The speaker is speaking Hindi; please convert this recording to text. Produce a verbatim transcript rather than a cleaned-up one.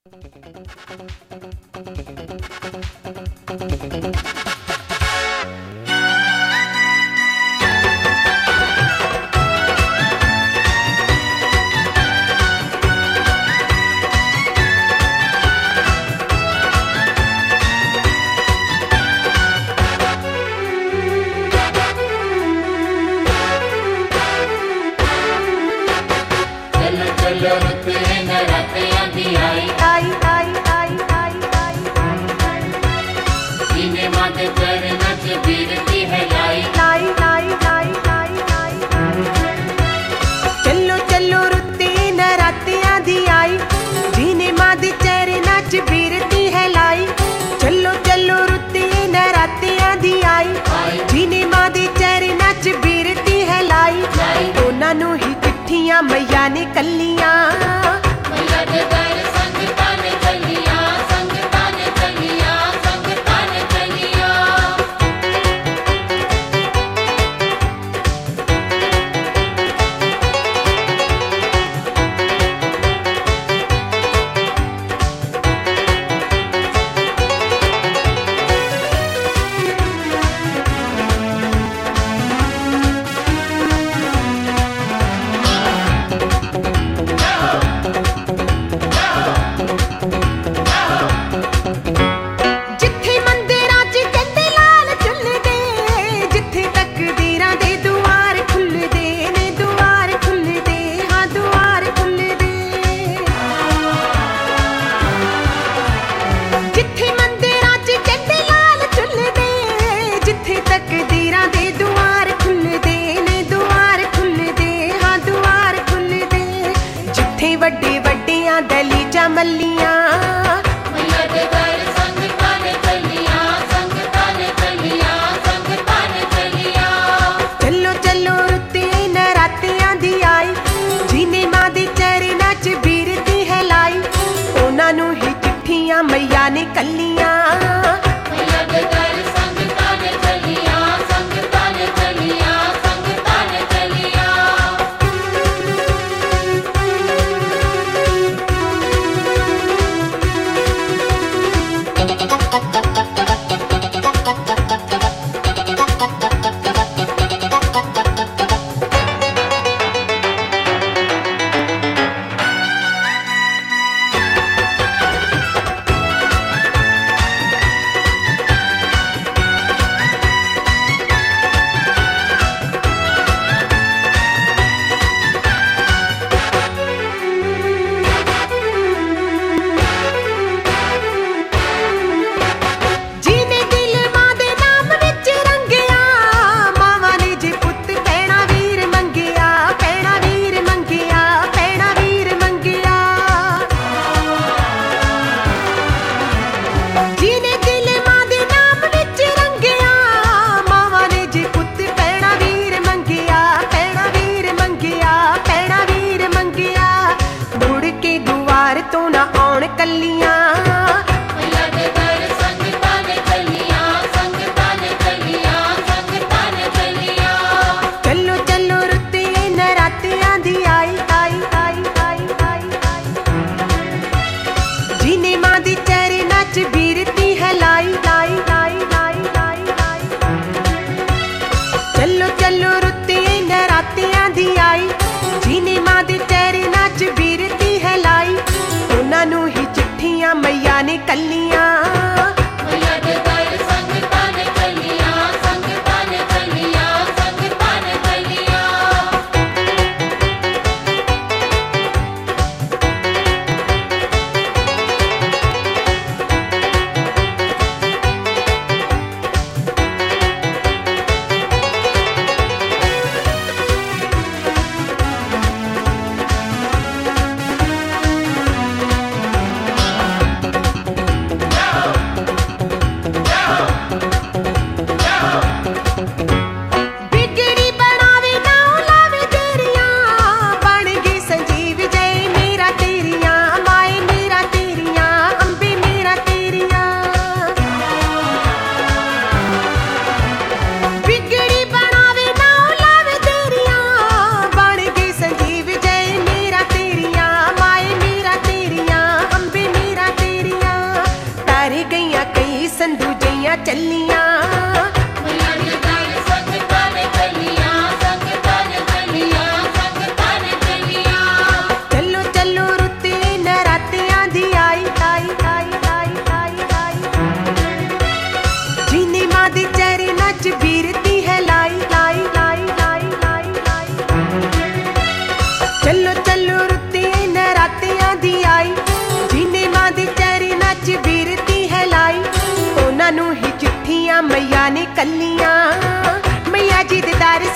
मैया ने कलियां मैया दे दर संगतां ने चलियां संगतां ने चलियां संगतां ने चलियां। वड्डे वड्डियां दलीजा मल्लियां मैया दे दर संगतां ने चलियां संगतां ने चलियां संगतां ने चलियां। चलो चलो रुत्ते नरातियां दी आई जिने मां दे चरनां च बीरती है लाई उन्हां नूं ही चिट्ठियां मैया ने कलियां मैया दे दर संगतां ने चलियां संगतां ने चलियां संगतां ने चलियां। मैया ने कलियां मैया दे दर संगतां ने चलियां संगतां ने चलियां संगतां ने चलियां। बड़िया चलियां। मैया दे दर संगतां ने चलियां, संगतां ने चलियां, संगतां ने चलियां। चलो चलो रुत्ती नरातियां दी आई आई आई आई आई आई। जीनी मां दी चेरी नच बीरती है लाई लाई लाई लाई लाई लाई। चलो चलो रुत्ती नरातियां दी आई, जीनी मां दी चेरी नच बीरती है लाई। उन्हां नूं ही चिट्ठियां मैया ने कलियां, मैया जी दे दर